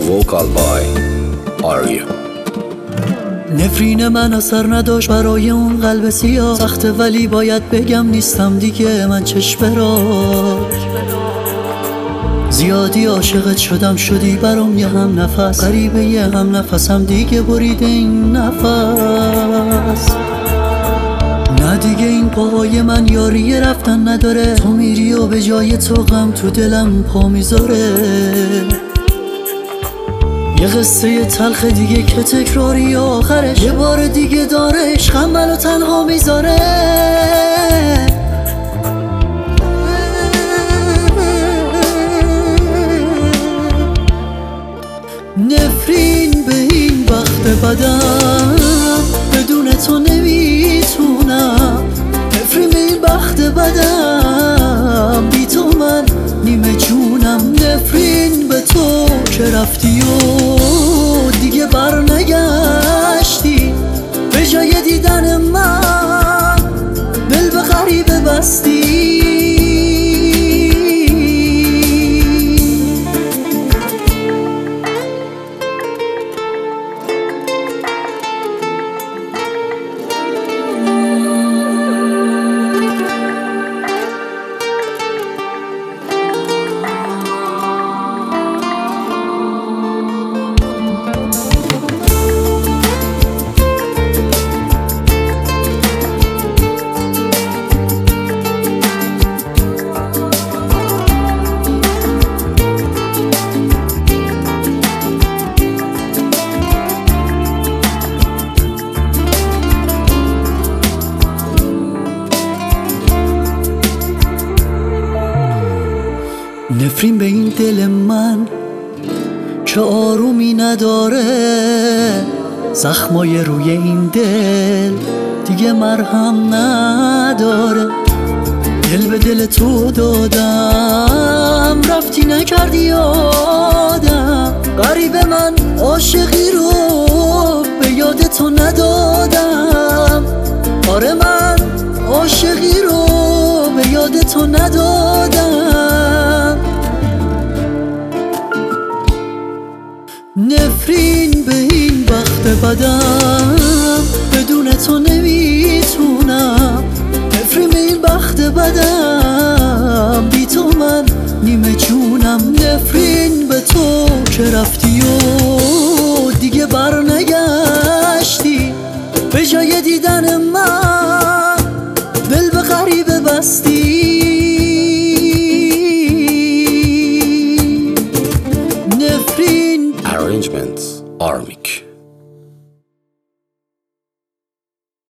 Vocal by Arya. نفرین من اثر نداشت برای اون قلب سیاه. سخته ولی باید بگم نیستم دیگه من چشم برار. زیادی عاشقت شدم شدی برام یه هم نفس. غریبه یه هم نفسم دیگه بریده این نفس. نه دیگه این پاهای من یاری رفتن نداره. تو میری و به جای تو غم تو دلم پا میذاره. یه قصه تلخ دیگه که تکراری آخرش یه بار دیگه داره. عشقم منو تنها میذاره. نفرین به این بخت بدم بدون تو نمیتونم. نفرین به این بخت بدم بی تو من نیمه جونم. نفرین به تو که رفتی و دیگه بر نگشتی. به جای دیدن من دل به غریبه بستی. نفرین به این دل من که آرومی نداره. زخمای روی این دل دیگه مرهم نداره. دل به دل تو دادم رفتی نکردی یادم. غریبه من عاشقی رو به یاد تو ندادم. آره من عاشقی رو به یاد تو ندادم. نفرین به این بخت بدم بدون تو نمیتونم. نفرین به این بخت بدم بی تو من نیمه جونم. نفرین به تو که رفتی و دیگه بر نگشتی. به جای دیدن من دل به غریبه بستی. Arrangements Armic.